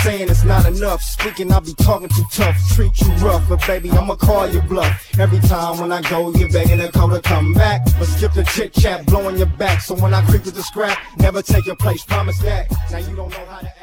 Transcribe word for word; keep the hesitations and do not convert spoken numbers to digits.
saying it's not enough. Speaking, I be talking too tough, treat you rough, but baby, I'ma call you bluff. Every time when I go, you're begging the call to come back, but skip the chit chat, blowing your back. So when I creep with the scrap, never take your place, promise that. Now you don't know how to